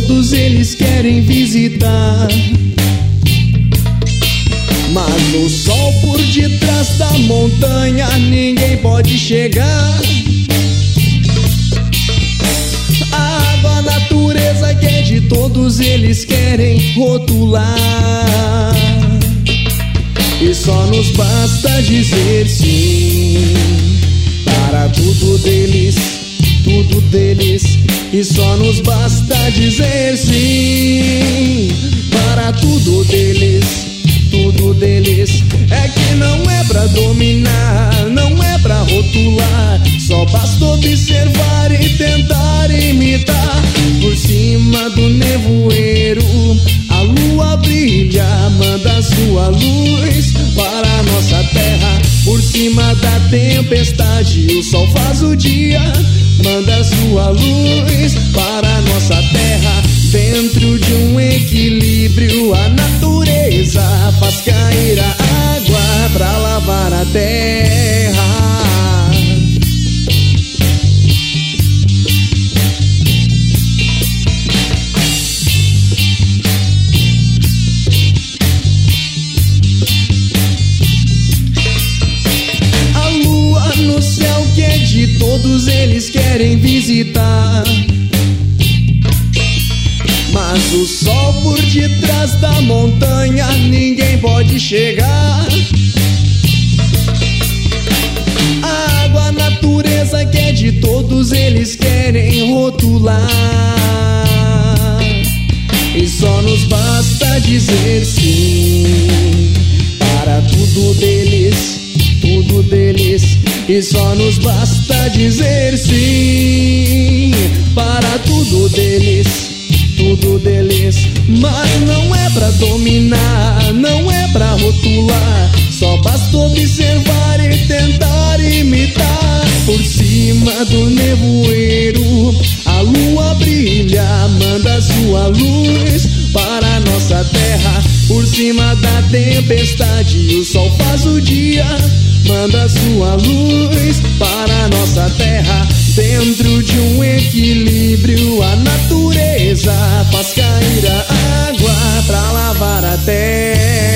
todos eles querem visitar. Mas no sol por detrás da montanha ninguém pode chegar. A água, a natureza que é de todos eles querem rotular. E só nos basta dizer sim para tudo deles, tudo deles. E só nos basta dizer sim para tudo deles, tudo deles. É que não é pra dominar, não é pra rotular. Só basta observar e tentar imitar. Por cima do nevoeiro a lua brilha, manda sua luz para a nossa terra. Por cima da tempestade o sol faz o dia, manda sua luz para a nossa terra. Dentro de um equilíbrio a natureza faz cair a água pra lavar a terra. A lua no céu que é de todos eles querem visitar. Mas o sol por detrás da montanha ninguém pode chegar. A água, a natureza que é de todos eles querem rotular. E só nos basta dizer sim para tudo deles, tudo deles. E só nos basta dizer sim para tudo deles, tudo deles. Mas não é pra dominar, não é pra rotular. Só basta observar e tentar imitar. Por cima do nevoeiro a lua brilha, manda sua luz para a nossa terra. Por cima da tempestade o sol faz o dia, manda sua luz para a nossa terra. Dentro de um equilíbrio a natureza faz cair a água pra lavar a terra.